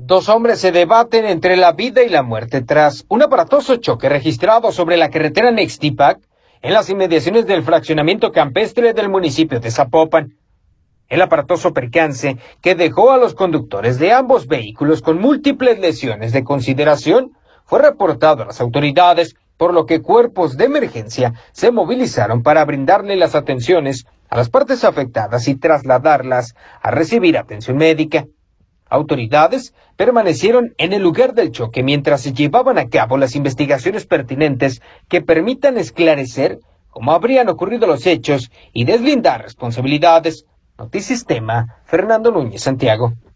Dos hombres se debaten entre la vida y la muerte tras un aparatoso choque registrado sobre la carretera Nextipac en las inmediaciones del fraccionamiento campestre del municipio de Zapopan. El aparatoso percance que dejó a los conductores de ambos vehículos con múltiples lesiones de consideración fue reportado a las autoridades, por lo que cuerpos de emergencia se movilizaron para brindarle las atenciones a las partes afectadas y trasladarlas a recibir atención médica. Autoridades permanecieron en el lugar del choque mientras se llevaban a cabo las investigaciones pertinentes que permitan esclarecer cómo habrían ocurrido los hechos y deslindar responsabilidades. Notisistema, Fernando Núñez, Santiago.